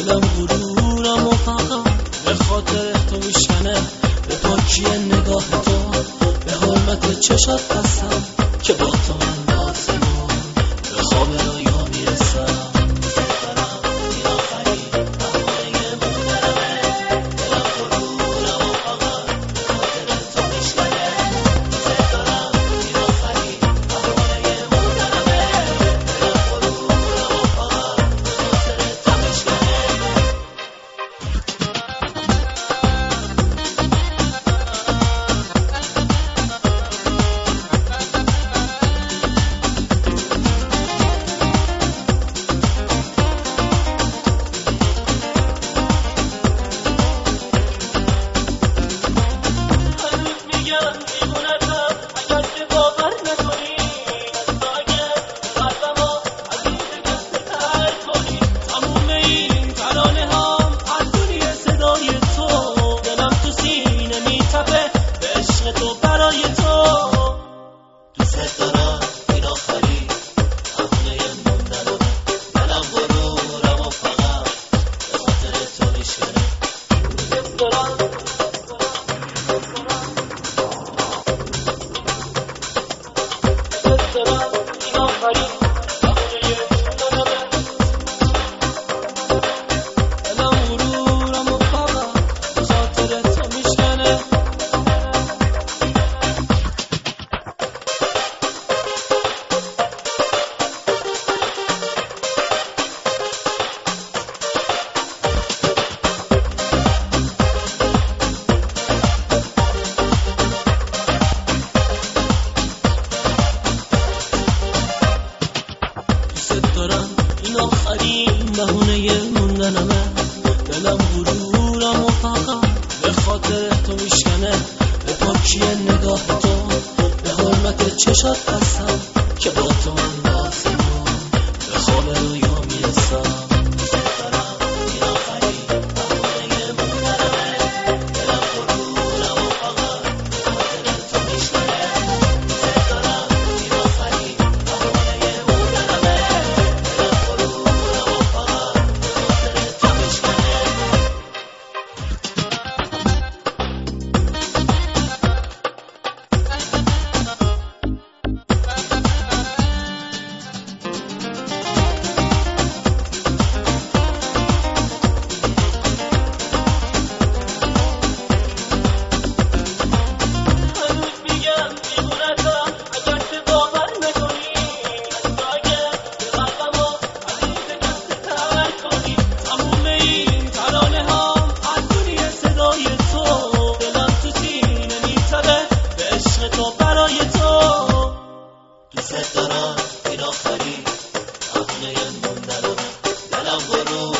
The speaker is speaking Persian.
دلم غرورم و فقط به خاطر تو میشکنه، به پاکی نگاه تو، به حرمت چشات بستم که با تو من لازمم به خواب رویا میرسم. این آخرین بهونه موندنمه، دلم غرورم و فقط به خاطر تو میشکنه، به پاکی نگاه تو، به حرمت چشات بستم که با تو من لازمم به خواب رویا میرسم. دوست دارم این آخری بهونه موندنمه، دلم غرور